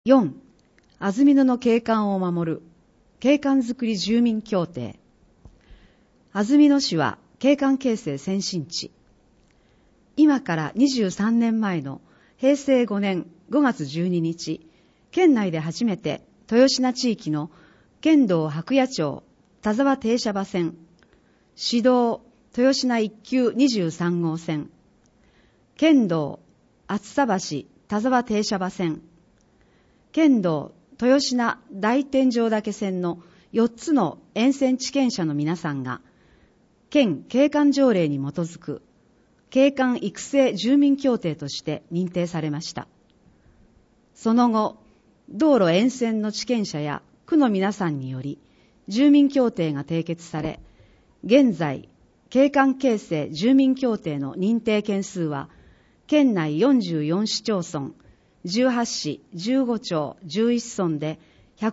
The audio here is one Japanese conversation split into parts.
4. 安曇野の景観を守る景観づくり住民協定。安曇野市は景観形成先進地。今から23年前の平成5年5月12日、県内で初めて豊品地域の県道白野町田沢停車場線、市道豊品一級23号線、県道厚狭橋田沢停車場線、県道豊品大天井岳線の4つの沿線地権者の皆さんが、県景観条例に基づく景観育成住民協定として認定されました。その後、道路沿線の地権者や区の皆さんにより住民協定が締結され、現在、景観形成住民協定の認定件数は、県内44市町村、18市、15町、11村で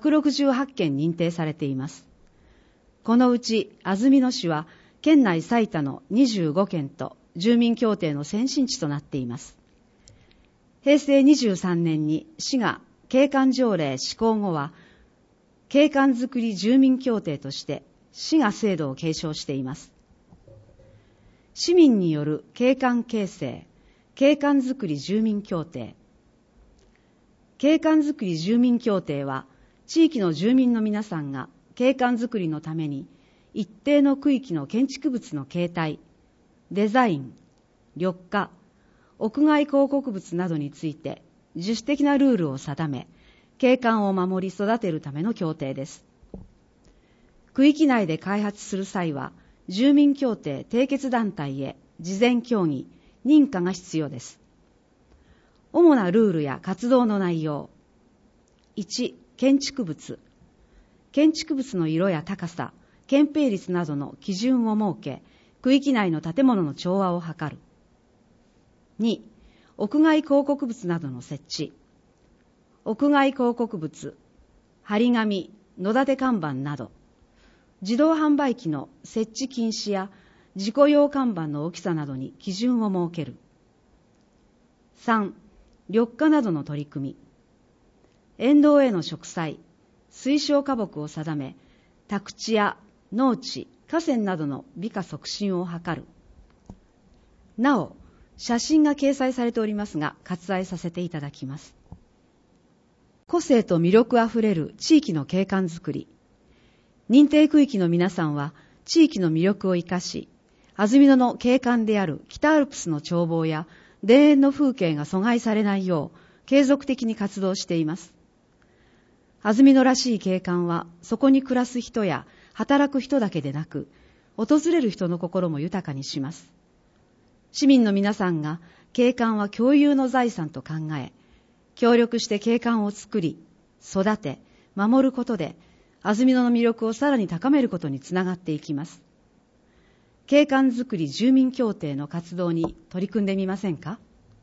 168件認定されています。このうち安曇野市は県内最多の25件と住民協定の先進地となっています。平成23年に市が景観条例施行後は、景観づくり住民協定として市が制度を継承しています。市民による景観形成、景観づくり住民協定。景観づくり住民協定は、地域の住民の皆さんが景観づくりのために一定の区域の建築物の形態、デザイン、緑化、屋外広告物などについて自主的なルールを定め、景観を守り育てるための協定です。区域内で開発する際は、住民協定締結団体へ事前協議、認可が必要です。主なルールや活動の内容。1、建築物。建築物の色や高さ、建蔽率などの基準を設け、区域内の建物の調和を図る。2、屋外広告物などの設置。屋外広告物、張り紙、野立て看板など、自動販売機の設置禁止や事故用看板の大きさなどに基準を設ける。3、緑化などの取り組み。沿道への植栽、水晶花木を定め、宅地や農地、河川などの美化促進を図る。なお、写真が掲載されておりますが、割愛させていただきます。個性と魅力あふれる地域の景観づくり。認定区域の皆さんは、地域の魅力を生かし、安曇野の景観である北アルプスの眺望や田園の風景が阻害されないよう、継続的に活動しています。安曇野らしい景観は、そこに暮らす人や働く人だけでなく、訪れる人の心も豊かにします。市民の皆さんが景観は共有の財産と考え、協力して景観を作り、育て、守ることで、安曇野の魅力をさらに高めることにつながっていきます。景観づくり住民協定の活動に取り組んでみませんか？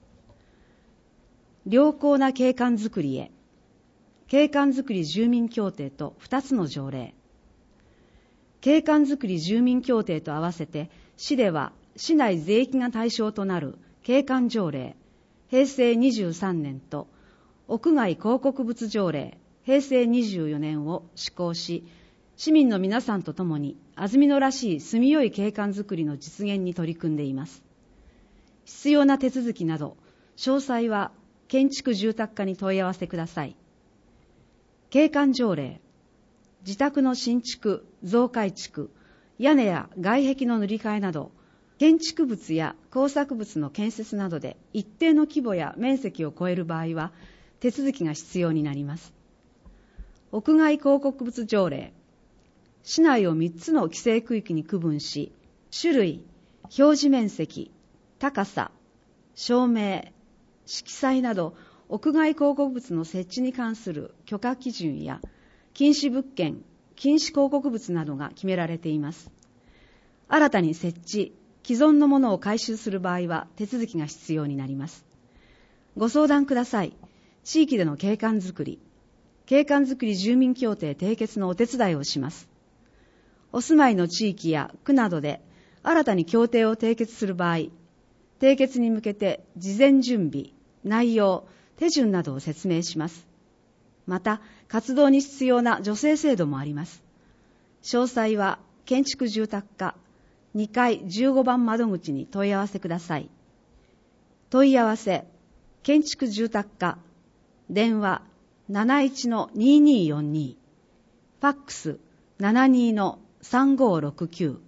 良好な景観づくりへ。景観づくり住民協定と2つの条例。景観づくり住民協定と合わせて、市では市内全域が対象となる景観条例、平成23年と屋外広告物条例、平成24年を施行し、市民の皆さんと共に安曇野らしい住みよい景観づくりの実現に取り組んでいます。必要な手続きなど、詳細は建築住宅課に問い合わせください。景観条例、自宅の新築、増改築、屋根や外壁の塗り替えなど、建築物や工作物の建設などで一定の規模や面積を超える場合は、手続きが必要になります。屋外広告物条例、市内を3つの規制区域に区分し、種類、表示面積、高さ、照明、色彩など、屋外広告物の設置に関する許可基準や、禁止物件、禁止広告物などが決められています。新たに設置、既存のものを改修する場合は手続きが必要になります。ご相談ください。地域での景観づくり、景観づくり住民協定締結のお手伝いをします。お住まいの地域や区などで新たに協定を締結する場合、締結に向けて事前準備、内容、手順などを説明します。 また活動に必要な助成制度もあります。詳細は建築住宅課2階15番窓口に問い合わせください。問い合わせ建築住宅課、電話 71-2242、ファックス 72-3569